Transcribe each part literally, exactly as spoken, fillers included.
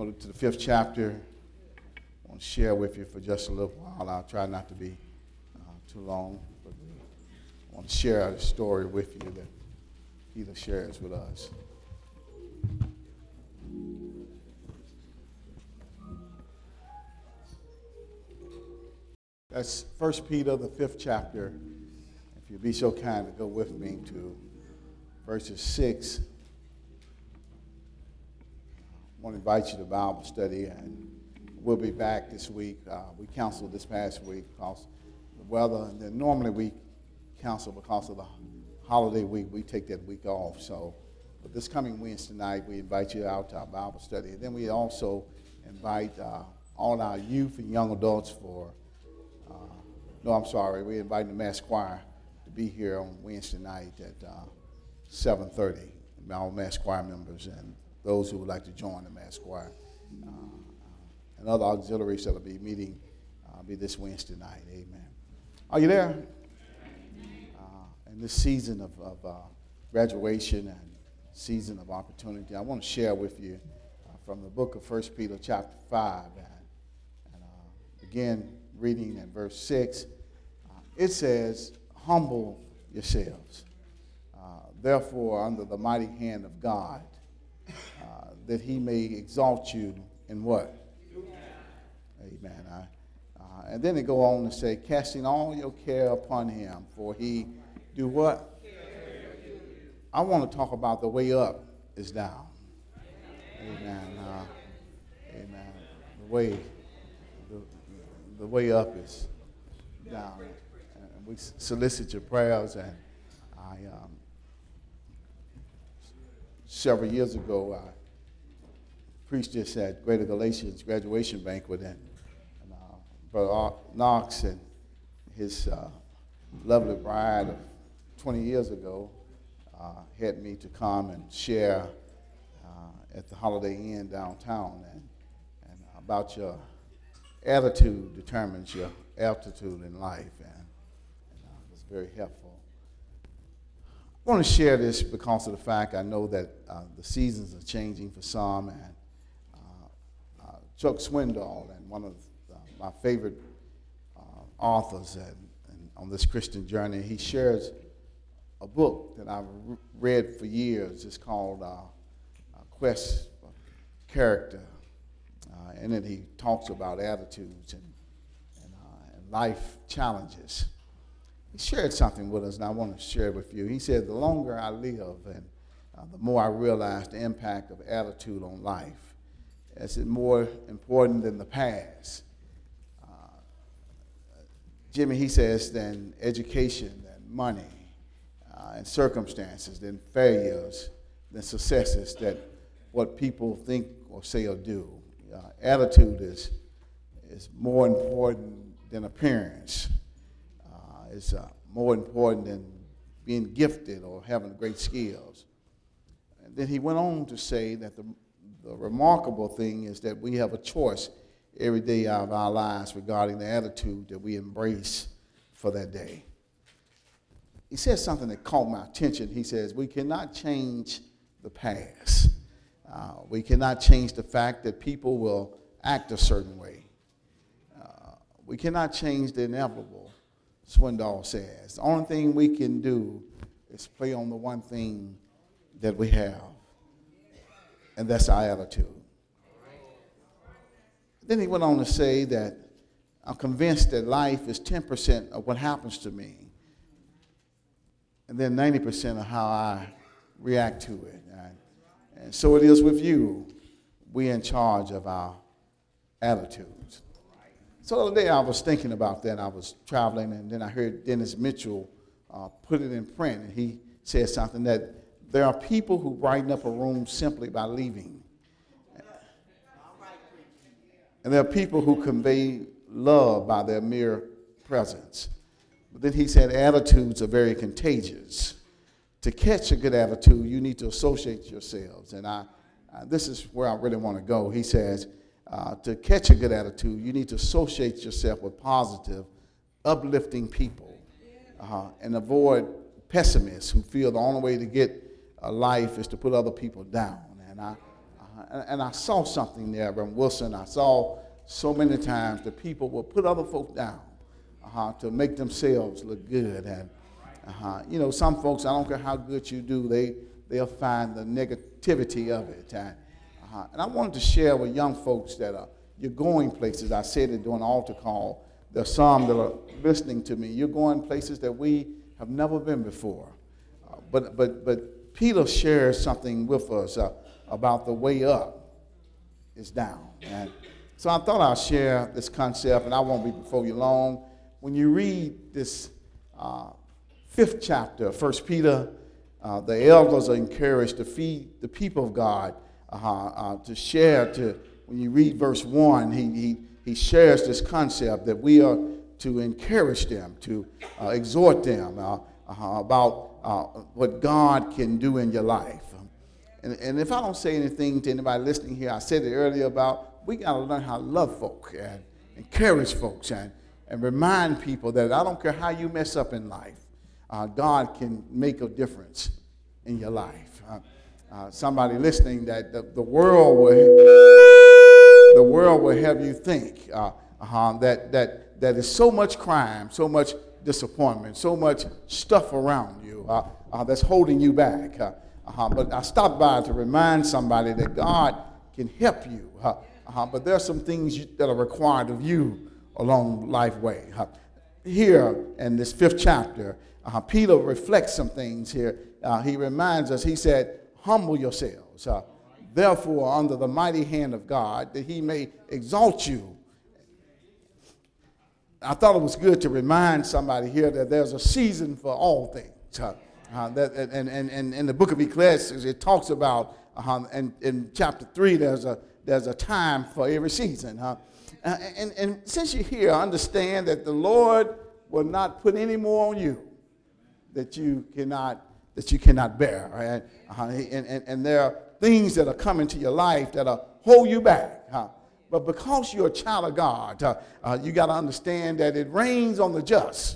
Go to the fifth chapter. I want to share with you for just a little while. I'll try not to be uh, too long, but I want to share a story with you that Peter shares with us. That's First Peter, the fifth chapter. If you'd be so kind to go with me to verses six. I want to invite you to Bible study, and we'll be back this week. Uh, we canceled this past week because of the weather, and then normally we cancel because of the holiday week. We take that week off. So, but this coming Wednesday night, we invite you out to our Bible study. And then we also invite uh, all our youth and young adults for, uh, no, I'm sorry, we invite the mass choir to be here on Wednesday night at uh, seven thirty, our mass choir members and those who would like to join the mass choir. Uh, and other auxiliaries that will be meeting uh, be this Wednesday night. Amen. Are you there? Uh, in this season of, of uh, graduation and season of opportunity, I want to share with you uh, from the book of First Peter chapter five, and, and uh, begin reading at verse six. Uh, it says, "Humble yourselves, uh, therefore, under the mighty hand of God, uh, that he may exalt you in what? Amen. I, uh, and then they go on to say, casting all your care upon him, for he do what? I want to talk about the way up is down. Amen. Uh, amen. The way, the, the way up is down. And we solicit your prayers, and I, um, several years ago, I preached this at Greater Galatians graduation banquet, and, and uh, Brother Knox and his uh, lovely bride of twenty years ago uh, had me to come and share uh, at the Holiday Inn downtown, and, and about your attitude determines your altitude in life, and, and uh, it was very helpful. I want to share this because of the fact I know that uh, the seasons are changing for some, and uh, uh, Chuck Swindoll, and one of uh, my favorite uh, authors and, and on this Christian journey, he shares a book that I've re- read for years. It's called uh, uh, Quest for Character, uh, and then he talks about attitudes and, and, uh, and life challenges. He shared something with us, and I want to share it with you. He said, the longer I live, and uh, the more I realize the impact of attitude on life. It's more important than the past. Uh, Jimmy, he says, than education, than money, uh, and circumstances, than failures, than successes, that what people think or say or do. Uh, attitude is, is more important than appearance. Is uh, more important than being gifted or having great skills. And then he went on to say that the, the remarkable thing is that we have a choice every day of our lives regarding the attitude that we embrace for that day. He says something that caught my attention. He says, we cannot change the past. Uh, we cannot change the fact that people will act a certain way. Uh, we cannot change the inevitable. Swindoll says, the only thing we can do is play on the one thing that we have, and that's our attitude. Then he went on to say that I'm convinced that life is ten percent of what happens to me, and then ninety percent of how I react to it. And, and so it is with you. We're in charge of our attitudes. So the other day I was thinking about that. I was traveling, and then I heard Dennis Mitchell uh, put it in print, and he said something that there are people who brighten up a room simply by leaving. And there are people who convey love by their mere presence. But then he said attitudes are very contagious. To catch a good attitude, you need to associate yourselves. And I, uh, this is where I really want to go. He says, Uh, to catch a good attitude, you need to associate yourself with positive, uplifting people, uh, and avoid pessimists who feel the only way to get a life is to put other people down. And I, uh, and, and I saw something there, Reverend Wilson. I saw so many times that people will put other folk down uh-huh, to make themselves look good. And, uh-huh, you know, some folks, I don't care how good you do, they, they'll find the negativity of it. And, uh-huh, and I wanted to share with young folks that uh, you're going places. I said it during the altar call. There's some that are listening to me. You're going places that we have never been before. Uh, but, but, but Peter shares something with us uh, about the way up is down. And so I thought I'll share this concept, and I won't be before you long. When you read this uh, fifth chapter of First Peter, uh, the elders are encouraged to feed the people of God, uh, uh, to share. To when you read verse one, he, he, he shares this concept that we are to encourage them, to uh, exhort them uh, uh, about uh, what God can do in your life. And, and if I don't say anything to anybody listening here, I said it earlier about we got to learn how to love folk and encourage folks and, and remind people that I don't care how you mess up in life, uh, God can make a difference in your life. Uh, uh, somebody listening that the, the world will the world will have you think uh, uh, that that that is so much crime, so much disappointment, so much stuff around you uh, uh, that's holding you back. Uh, uh, but I stopped by to remind somebody that God can help you. Uh, uh, but there are some things you, that are required of you along life way. Uh, here in this fifth chapter, uh, Peter reflects some things here. Uh, he reminds us, he said, humble yourselves, uh, therefore, under the mighty hand of God, that he may exalt you. I thought it was good to remind somebody here that there's a season for all things. Uh, uh, that, and, and, and in the book of Ecclesiastes, it talks about, uh, and in chapter three, there's a there's a time for every season. Uh, and, and since you're here, understand that the Lord will not put any more on you that you cannot that you cannot bear. Right? Uh, and, and, and there are things that are coming to your life that are hold you back. Uh, but because you're a child of God, uh, uh, you got to understand that it rains on the just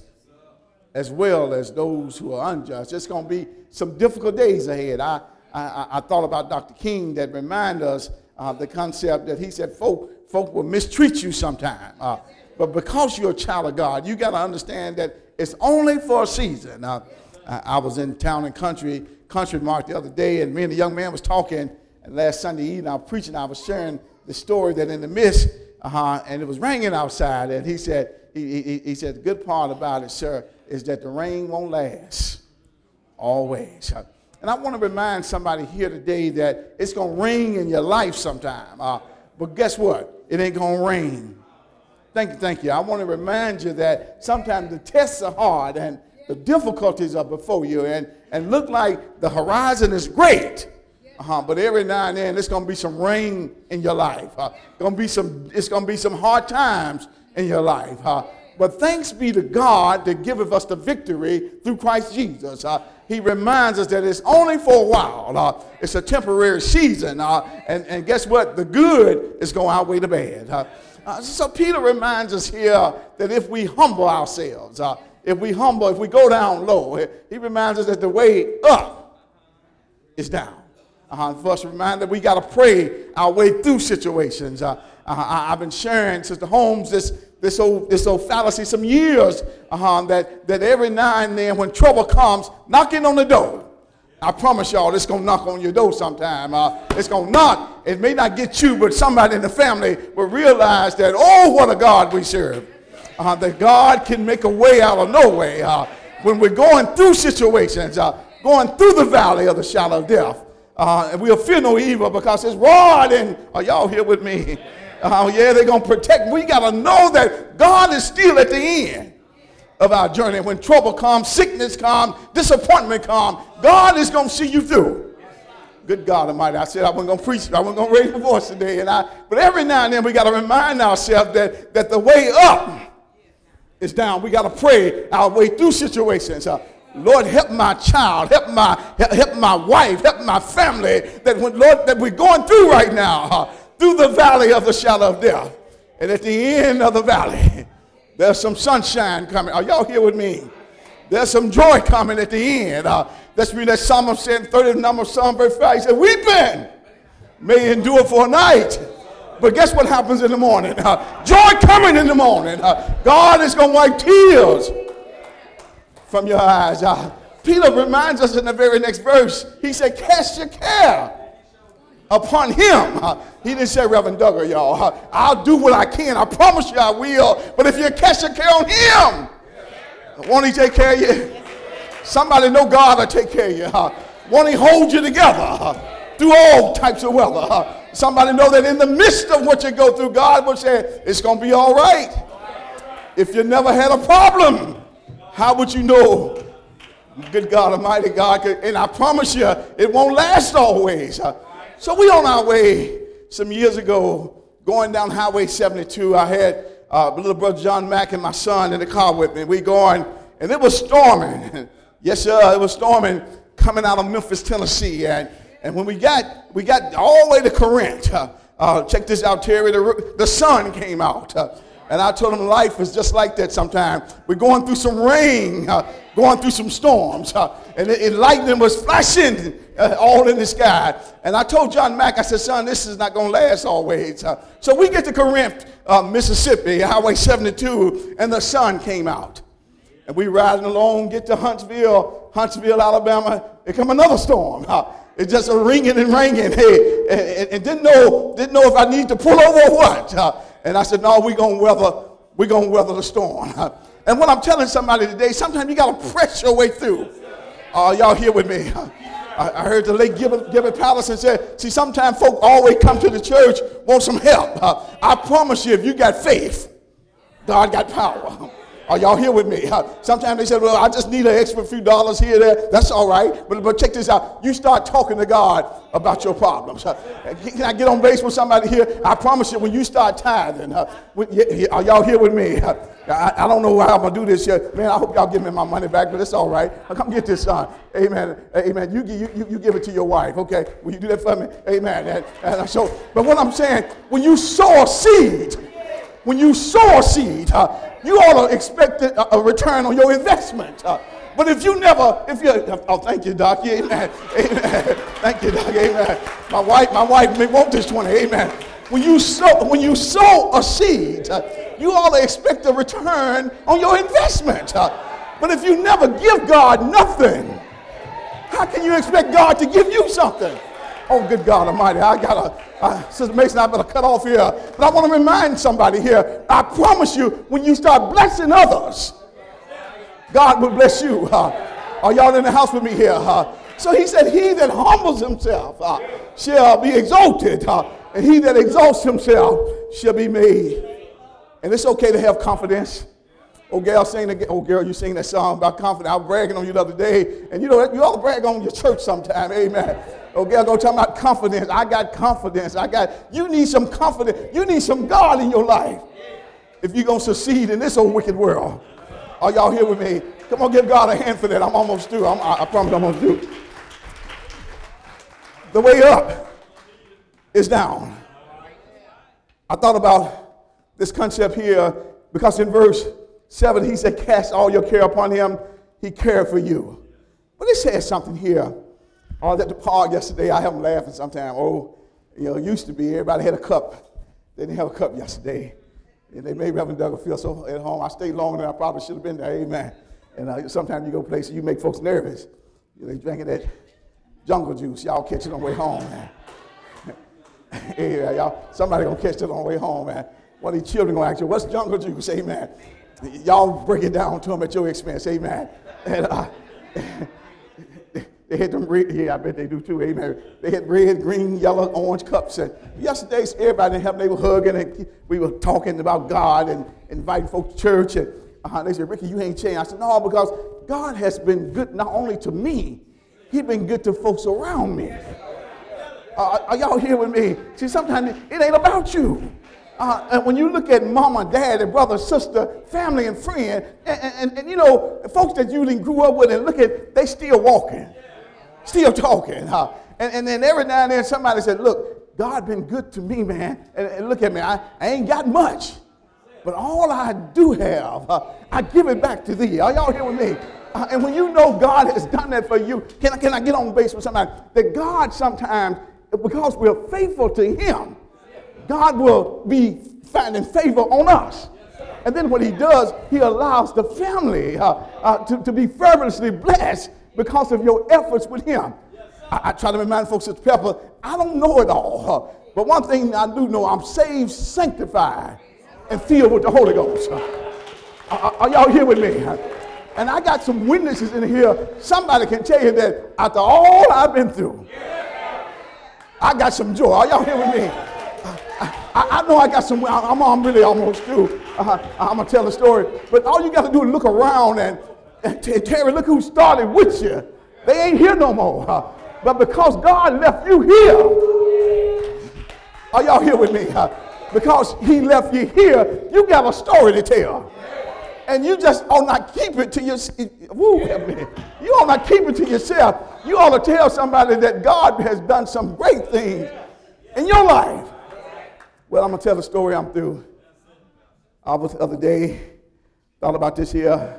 as well as those who are unjust. It's going to be some difficult days ahead. I, I, I thought about Doctor King that remind us uh, the concept that he said folk, folk will mistreat you sometime. Uh, but because you're a child of God, you got to understand that it's only for a season. Uh, I was in Town and Country, Country Mark the other day, and me and the young man was talking, and last Sunday evening I was preaching, I was sharing the story that in the midst, uh-huh, and it was raining outside, and he said, he, he, he said, the good part about it, sir, is that the rain won't last always. And I want to remind somebody here today that it's going to rain in your life sometime, uh, but guess what? It ain't going to rain. Thank you, thank you. I want to remind you that sometimes the tests are hard, and the difficulties are before you, and, and look like the horizon is great. Uh-huh, but every now and then, there's going to be some rain in your life. Uh, gonna be some, it's going to be some hard times in your life. Uh, but thanks be to God that giveth us the victory through Christ Jesus. Uh, he reminds us that it's only for a while. Uh, it's a temporary season. Uh, and, and guess what? The good is going to outweigh the bad. Uh, uh, so Peter reminds us here that if we humble ourselves, uh, if we humble, if we go down low, he reminds us that the way up is down. Uh, first reminder, we got to pray our way through situations. Uh, uh, I've been sharing, Sister Holmes, this this old this old fallacy some years uh, that that every now and then when trouble comes knocking on the door, I promise y'all it's gonna knock on your door sometime. Uh, it's gonna knock. It may not get you, but somebody in the family will realize that, oh, what a God we serve. Uh, that God can make a way out of no way. Uh, when we're going through situations, uh, going through the valley of the shadow of death. Uh, and we'll fear no evil because his rod, and are y'all here with me? Uh, yeah, they're going to protect. We got to know that God is still at the end of our journey. When trouble comes, sickness comes, disappointment comes, God is going to see you through. Good God Almighty. I said I wasn't going to preach. I wasn't going to raise my voice today. And I, but every now and then we got to remind ourselves that, that the way up is down. We got to pray our way through situations. Uh, Lord, help my child, help my help my wife, help my family. That when Lord, that we're going through right now, uh, through the valley of the shadow of death, and at the end of the valley, there's some sunshine coming. Are y'all here with me? There's some joy coming at the end. Uh, that's me. That Psalm said, thirtieth number, Psalm verse five. He said, "Weeping may endure for a night, but guess what happens in the morning? Uh, joy coming in the morning. Uh, God is going to wipe tears from your eyes. Uh, Peter reminds us in the very next verse. He said, cast your care upon him. Uh, he didn't say Reverend Duggar, y'all. Uh, I'll do what I can. I promise you I will. But if you cast your care on him, won't he take care of you? Somebody know God will take care of you. Uh, won't he hold you together uh, through all types of weather? Uh, somebody know that in the midst of what you go through, God will say, it's going to be all right. If you never had a problem, how would you know? Good God Almighty, God, and I promise you, it won't last always. Uh, so we on our way some years ago, going down Highway seventy-two. I had uh, little brother John Mack and my son in the car with me. We going, and it was storming. Yes, sir, it was storming coming out of Memphis, Tennessee. And, and when we got, we got all the way to Corinth, uh, uh, check this out, Terry, the, the sun came out. Uh, And I told him life is just like that sometimes. We're going through some rain, uh, going through some storms, uh, and, it, and lightning was flashing uh, all in the sky. And I told John Mack, I said, son, this is not going to last always. Uh, so we get to Corinth, uh, Mississippi, Highway seventy-two, and the sun came out. And we riding along, get to Huntsville, Huntsville, Alabama. Here come another storm. Uh, It's just a ringing and ringing. Hey, and, and didn't know, didn't know if I need to pull over or what. Uh, and I said, no, we're gonna weather, we're gonna weather the storm. Uh, and what I'm telling somebody today, sometimes you gotta press your way through. Uh, y'all here with me? Uh, I, I heard the late Gibbet, Gibbet Patterson said, see, sometimes folk always come to the church, want some help. Uh, I promise you, if you got faith, God got power. Are y'all here with me? Uh, sometimes they say, well, I just need an extra few dollars here there. That's all right. But, but check this out. You start talking to God about your problems. Uh, can I get on base with somebody here? I promise you, when you start tithing, uh, when, y- y- are y'all here with me? Uh, I, I don't know how I'm going to do this yet. Man, I hope y'all give me my money back, but it's all right. Uh, come get this, son. Amen. Amen. You, you, you, you give it to your wife, okay? Will you do that for me? Amen. And, and so, but what I'm saying, when you sow a seed, when you sow a seed, uh, you ought to expect a, a return on your investment. Uh, but if you never, if you, oh, thank you, Doc. Amen. Amen. Thank you, Doc. Amen. My wife, my wife may want this twenty. Amen. When you sow, when you sow a seed, uh, you ought to expect a return on your investment. Uh, but if you never give God nothing, how can you expect God to give you something? Oh, good God Almighty. I got to, uh, Sister Mason, I better cut off here. But I want to remind somebody here, I promise you, when you start blessing others, God will bless you. Uh, are y'all in the house with me here? Uh, so he said, he that humbles himself uh, shall be exalted, uh, and he that exalts himself shall be made. And it's okay to have confidence. Oh, girl, sing the, oh, girl, you sing that song about confidence. I was bragging on you the other day. And you know, you ought to brag on your church sometime. Amen. Oh, girl, go talk about confidence. I got confidence. I got, you need some confidence. You need some God in your life if you're going to succeed in this old wicked world. Are y'all here with me? Come on, give God a hand for that. I'm almost through. I'm, I, I promise I'm almost through. The way up is down. I thought about this concept here because in verse seven, he said, cast all your care upon him. He cared for you. But it says something here. I was at the park yesterday. I have them laughing sometimes. Oh, you know, it used to be everybody had a cup. They didn't have a cup yesterday. And they made Reverend Douglas feel so at home. I stayed longer than I probably should have been there. Amen. And uh, sometimes you go places, you make folks nervous. You know, they drinking that jungle juice. Y'all catch it on the way home, man. Yeah, y'all, somebody gonna catch it on the way home, man. One of these children gonna ask you, what's jungle juice? Amen. Y'all break it down to them at your expense. Amen. And, uh, They had them red, yeah, I bet they do too, amen. They had red, green, yellow, orange cups. And yesterday, everybody in the they were hugging, and we were talking about God and inviting folks to church. And uh, they said, Ricky, you ain't changed. I said, no, because God has been good not only to me, he's been good to folks around me. Uh, are y'all here with me? See, sometimes it ain't about you. Uh, and when you look at mama, dad, and brother, sister, family, and friend, and, and, and you know, folks that you didn't grew up with and look at, they still walking. Still talking, huh? And, and then every now and then somebody said, look, God been good to me, man. And, and look at me, I, I ain't got much. But all I do have, uh, I give it back to thee. Are y'all here with me? Uh, and when you know God has done that for you, can I, can I get on base with somebody? That God sometimes because we're faithful to him, God will be finding favor on us. And then what he does, he allows the family uh, uh, to, to be fervently blessed because of your efforts with him. I, I try to remind folks, Sister Pepper, I don't know it all. Uh, but one thing I do know, I'm saved, sanctified, and filled with the Holy Ghost. Uh, are, are y'all here with me? Uh, and I got some witnesses in here. Somebody can tell you that after all I've been through, I got some joy. Are y'all here with me? I, I know I got some, I'm, I'm really almost through. Uh, I'm going to tell the story. But all you got to do is look around and, and Terry, look who started with you. They ain't here no more. Uh, but because God left you here, are y'all here with me? Uh, because he left you here, you got a story to tell. And you just ought not keep it to yourself. You ought not keep it to yourself. You ought to tell somebody that God has done some great things in your life. Well, I'm going to tell the story. I'm through. I was the other day, thought about this here.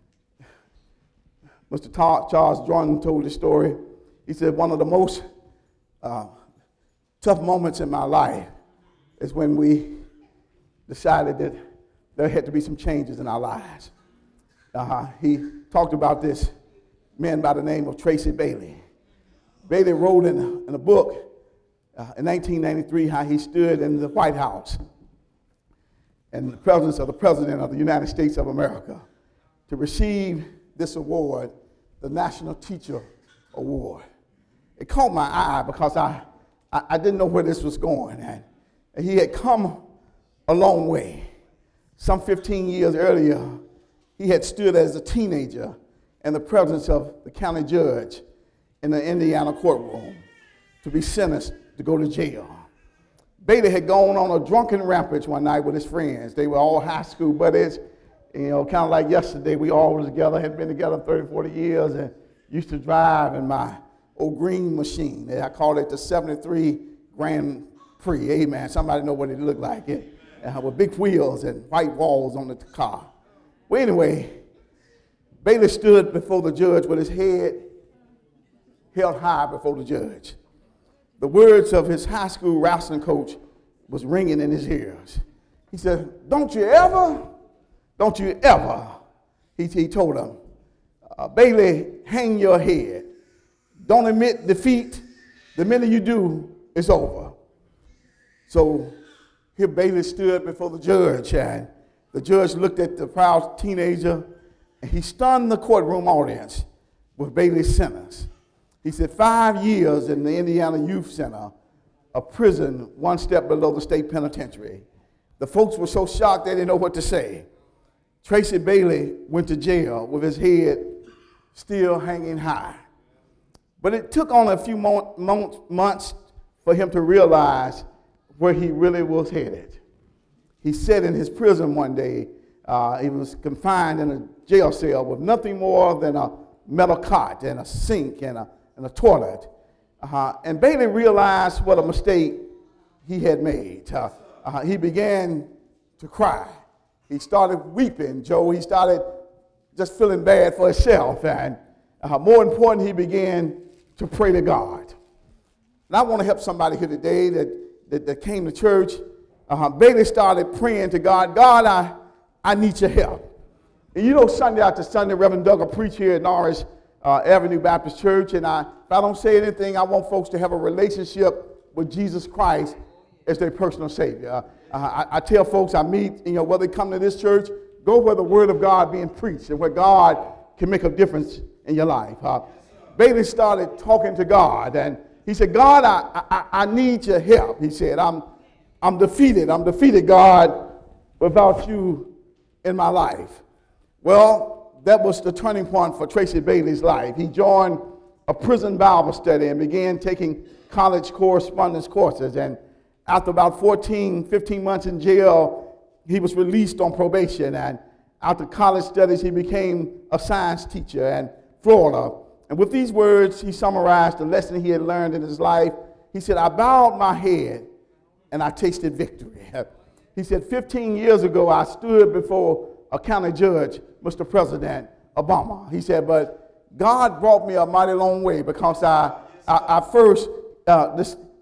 Mister Charles Jordan told this story. He said one of the most uh, tough moments in my life is when we decided that there had to be some changes in our lives. Uh-huh. He talked about this man by the name of Tracy Bailey. Bailey wrote in a, in a book uh, in nineteen ninety-three how he stood in the White House in the presence of the President of the United States of America to receive this award, the National Teacher Award. It caught my eye because I, I, I didn't know where this was going. And, and he had come a long way. Some fifteen years earlier, he had stood as a teenager in the presence of the county judge in the Indiana courtroom to be sentenced to go to jail. Bailey had gone on a drunken rampage one night with his friends. They were all high school buddies. You know, kind of like yesterday, we all were together, had been together thirty, forty years, and used to drive in my old green machine. I called it the seventy-three Grand Prix. Amen. Somebody know what it looked like. It, uh, with big wheels and white walls on the car. Well, anyway, Bailey stood before the judge with his head held high before the judge. The words of his high school wrestling coach was ringing in his ears. He said, don't you ever, don't you ever, he, he told him, uh, Bailey, hang your head. Don't admit defeat. The minute you do, it's over. So here Bailey stood before the judge, and the judge looked at the proud teenager, and he stunned the courtroom audience with Bailey's sentence. He said, five years in the Indiana Youth Center, a prison one step below the state penitentiary. The folks were so shocked they didn't know what to say. Tracy Bailey went to jail with his head still hanging high. But it took on a few mo- mo- months for him to realize where he really was headed. He said in his prison one day, uh, he was confined in a jail cell with nothing more than a metal cot and a sink and a, and a toilet. Uh-huh. And Bailey realized what a mistake he had made. Uh, uh, he began to cry. He started weeping, Joe. He started just feeling bad for himself. And uh, more important, he began to pray to God. And I want to help somebody here today that, that, that came to church. Uh, Bailey started praying to God, God, I, I need your help. And you know, Sunday after Sunday, Reverend Doug will preach here at Norris uh, Avenue Baptist Church. And I, if I don't say anything, I want folks to have a relationship with Jesus Christ as their personal Savior. Uh, I, I tell folks I meet, you know, whether they come to this church, go where the Word of God being preached and where God can make a difference in your life. Uh, Bailey started talking to God, and he said, God, I, I, I need your help. He said, I'm, I'm defeated. I'm defeated, God, without you in my life. Well, that was the turning point for Tracy Bailey's life. He joined a prison Bible study and began taking college correspondence courses. And after about fourteen, fifteen months in jail, he was released on probation. And after college studies, he became a science teacher in Florida. And with these words, he summarized the lesson he had learned in his life. He said, I bowed my head and I tasted victory. He said, fifteen years ago, I stood before a county judge, Mister President Obama. He said, but God brought me a mighty long way because I, I, I first uh, this,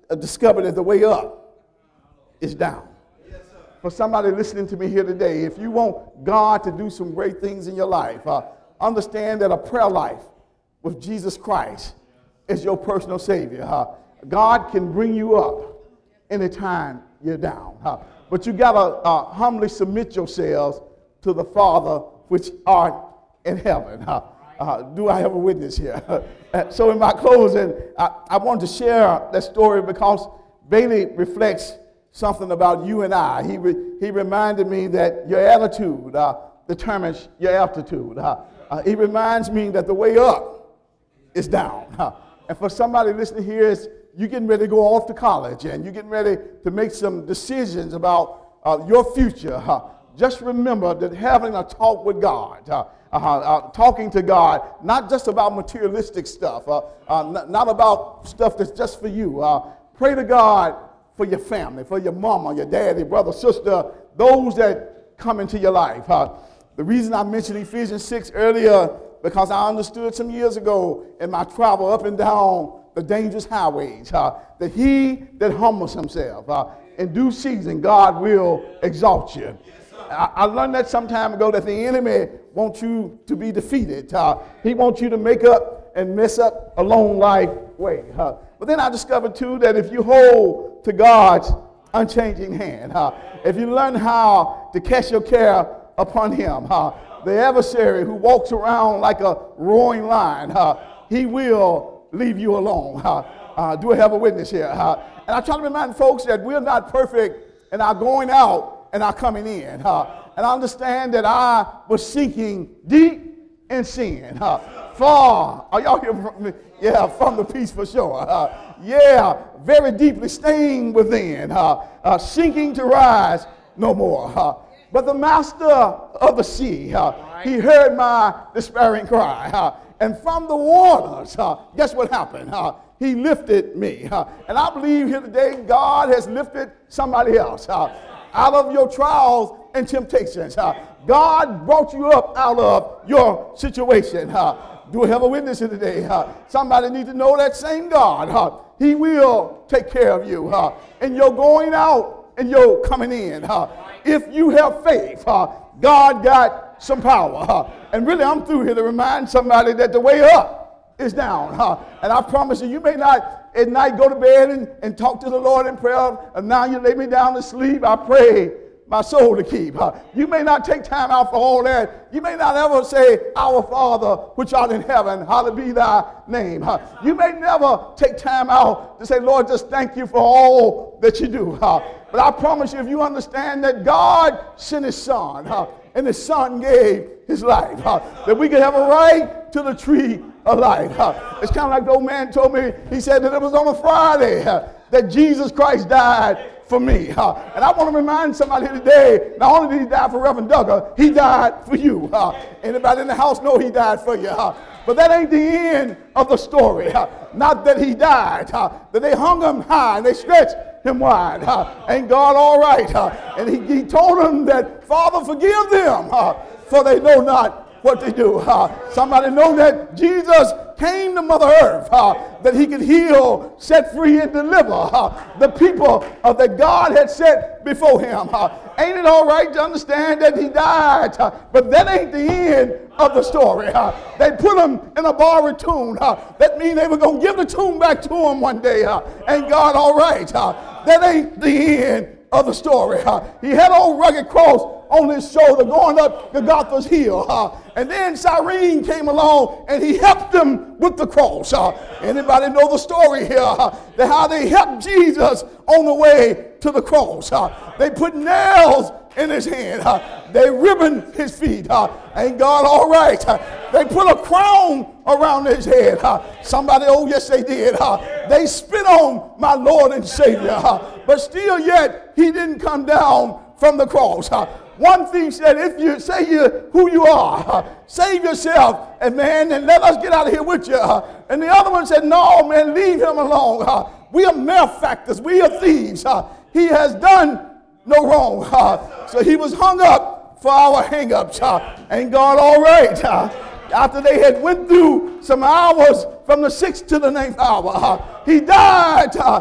uh, discovered that the way up is down. For somebody listening to me here today, if you want God to do some great things in your life, uh, understand that a prayer life with Jesus Christ is your personal Savior. Uh, God can bring you up anytime you're down. Uh, but you got to uh, humbly submit yourselves to the Father which art in heaven. Uh, uh, do I have a witness here? uh, so in my closing, I, I want to share that story because Bailey reflects something about you and I. He, re, he reminded me that your attitude uh, determines your altitude. Uh, uh, he reminds me that the way up is down. Uh, and for somebody listening here, is you're getting ready to go off to college and you're getting ready to make some decisions about uh, your future. Uh, just remember that having a talk with God, uh, uh, uh, talking to God, not just about materialistic stuff, uh, uh, n- not about stuff that's just for you. Uh, pray to God for your family, for your mama, your daddy, brother, sister, those that come into your life. Uh, the reason I mentioned Ephesians six earlier, because I understood some years ago in my travel up and down the dangerous highways, uh, that he that humbles himself, uh, in due season, God will exalt you. I, I learned that some time ago that the enemy wants you to be defeated. Uh, he wants you to make up and mess up a long life way. Uh, but then I discovered too that if you hold to God's unchanging hand, uh, if you learn how to cast your care upon him, uh, the adversary who walks around like a roaring lion, uh, he will leave you alone. Uh, uh, do I have a witness here? Uh, and I try to remind folks that we're not perfect in our going out and our coming in. Uh, and I understand that I was sinking deep in sin. Uh, far, are y'all here from me? Yeah, from the peace for sure. Uh, yeah, very deeply staying within, uh, uh, sinking to rise no more. Uh, but the master of the sea, uh, he heard my despairing cry. Uh, and from the waters, uh, guess what happened? Uh, he lifted me. Uh, and I believe here today, God has lifted somebody else uh, out of your trials and temptations. Uh, God brought you up out of your situation. Uh, do we have a witness here today? Uh, somebody needs to know that same God. Uh, he will take care of you. Uh, and you're going out and you're coming in. Uh, if you have faith, uh, God got some power. Uh, and really, I'm through here to remind somebody that the way up is down. Uh, and I promise you, you may not at night go to bed and, and talk to the Lord in prayer. And now you lay me down to sleep. I pray my soul to keep. Uh, you may not take time out for all that. You may not ever say, Our Father, which art in heaven, hallowed be thy name. Uh, you may never take time out to say, Lord, just thank you for all that you do. Uh, but I promise you, if you understand that God sent his son, uh, and his son gave his life, uh, that we could have a right to the tree of life. Uh, it's kind of like the old man told me, he said that it was on a Friday uh, that Jesus Christ died for me. Uh, and I want to remind somebody today, not only did he die for Reverend Duggar, he died for you. Uh, anybody in the house know he died for you? Uh, but that ain't the end of the story. Uh, not that he died, uh, that they hung him high and they stretched him wide. Uh, ain't God all right? Uh, and he, he told him that, Father, forgive them, uh, for they know not what they do. Uh, somebody know that Jesus came to Mother Earth uh, that he could heal, set free, and deliver uh, the people uh, that God had set before him. Uh, ain't it all right to understand that he died? Uh, but that ain't the end of the story. Uh, they put him in a borrowed tomb. Uh, that means they were going to give the tomb back to him one day. Uh, ain't God all right? Uh, that ain't the end of the story. Uh, he had an old rugged cross on his shoulder going up Golgotha's hill. Uh, and then Cyrene came along and he helped them with the cross. Uh, anybody know the story here? Uh, that how they helped Jesus on the way to the cross. Uh, they put nails in his hand. Uh, they ribboned his feet. Uh, ain't God all right? Uh, they put a crown around his head. Uh, somebody, oh yes they did. Uh, they spit on my Lord and Savior. Uh, but still yet, he didn't come down from the cross. Uh, one thief said, if you say you who you are, uh, save yourself, and man, and let us get out of here with you. Uh, and the other one said, no, man, leave him alone. Uh, we are malefactors. We are thieves. Uh, he has done no wrong. Uh, so he was hung up for our hang-ups. Uh, ain't God all right? Uh, after they had went through some hours from the sixth to the ninth hour, uh, he died. Uh,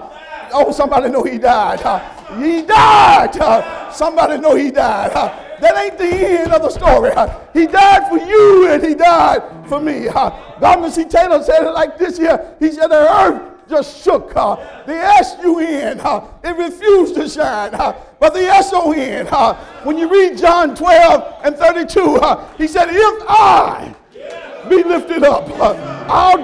Oh, somebody know he died. Uh, he died. Uh, somebody know he died. Uh, that ain't the end of the story. Uh, he died for you and he died for me. Uh, Governor C. Taylor said it like this here. He said the earth just shook. Uh, the S U N, uh, it refused to shine. Uh, but the S O N, uh, when you read John twelve and thirty-two, uh, he said, if I be lifted up, uh, I'll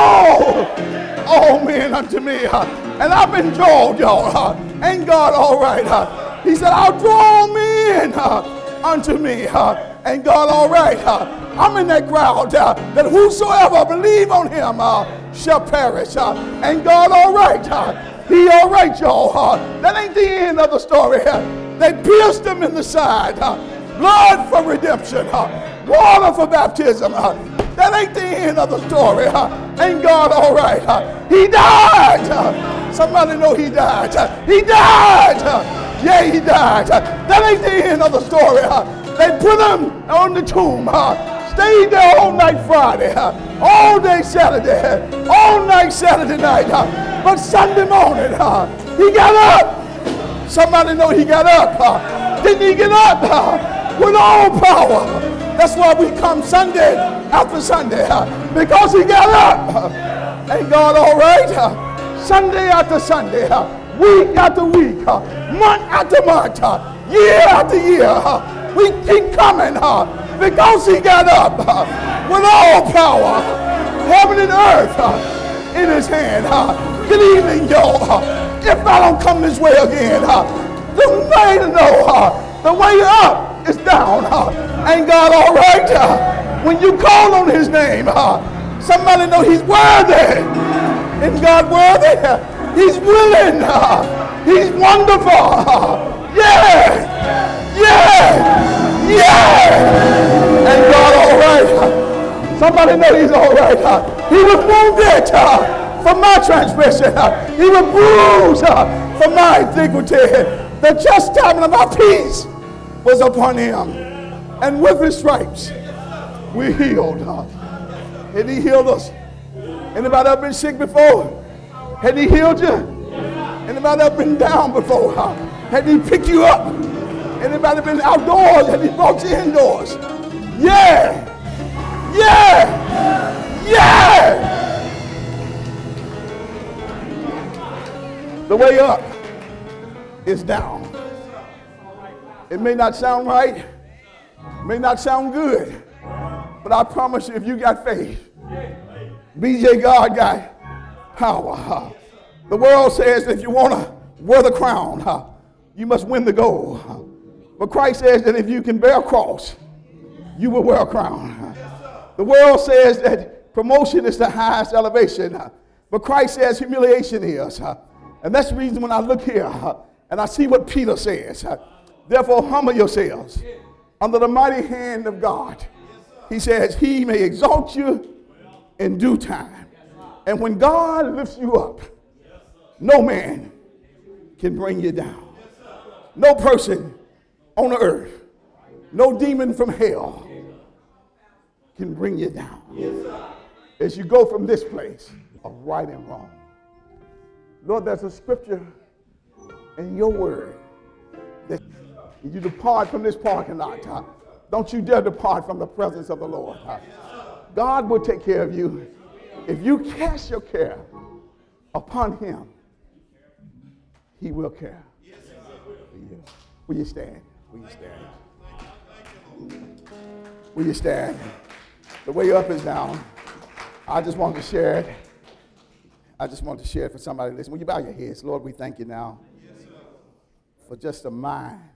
draw all men unto me. Uh, and I've been drawn, y'all. Uh, ain't God all right? Uh, he said, I'll draw men uh, unto me. Uh, ain't God all right? Uh, I'm in that crowd uh, that whosoever believe on him uh, shall perish. Uh, ain't God all right? Uh, he all right, y'all. Uh, that ain't the end of the story. Uh, they pierced him in the side. Uh, blood for redemption. Uh, water for baptism. Uh, that ain't the end of the story. Uh, ain't God all right? Uh, he died. Uh, somebody know he died. Uh, he died. Uh, yeah, he died. Uh, that ain't the end of the story. Uh, they put him on the tomb. Uh, stayed there all night Friday. Uh, all day Saturday. Uh, all night Saturday night. Uh, but Sunday morning, uh, he got up. Somebody know he got up. Uh, didn't he get up? Uh, with all power. That's why we come Sunday after Sunday, uh, because he got up. Uh, ain't God all right? Uh, Sunday after Sunday, uh, week after week, uh, month after month, uh, year after year, uh, we keep coming uh, because he got up uh, with all power, heaven and earth uh, in his hand. Uh, good evening, y'all. Uh, if I don't come this way again, uh, the way to know uh, the way up is down. Uh, Ain't God all right? Uh, when you call on his name, uh, somebody know he's worthy. Isn't God worthy? Uh, he's willing. Uh, he's wonderful. Uh, yeah. Yeah. Yeah. Ain't God all right? Uh, somebody know he's all right. Uh, he was wounded uh, for my transgression. Uh, he was bruised uh, for my iniquity. The chastisement of my peace was upon him. And with his stripes, we healed. Had he healed us? Anybody ever been sick before? Had he healed you? Anybody ever been down before? Had he picked you up? Anybody been outdoors? Had he brought you indoors? Yeah! Yeah! Yeah! The way up is down. It may not sound right. May not sound good, but I promise you, if you got faith, B J God got power. The world says that if you want to wear the crown, you must win the gold. But Christ says that if you can bear a cross, you will wear a crown. The world says that promotion is the highest elevation, but Christ says humiliation is. And that's the reason when I look here and I see what Peter says, therefore humble yourselves under the mighty hand of God. He says he may exalt you in due time. And when God lifts you up, no man can bring you down. No person on the earth, no demon from hell can bring you down. As you go from this place of right and wrong. Lord, there's a scripture in your word that you depart from this parking lot. Uh, don't you dare depart from the presence of the Lord. Uh, God will take care of you if you cast your care upon him. He will care for you. Will you stand? Will you stand? Will you stand? The way up is down. I just want to share it. I just want to share it for somebody to listen. Will you bow your heads? Lord, we thank you now for just a mind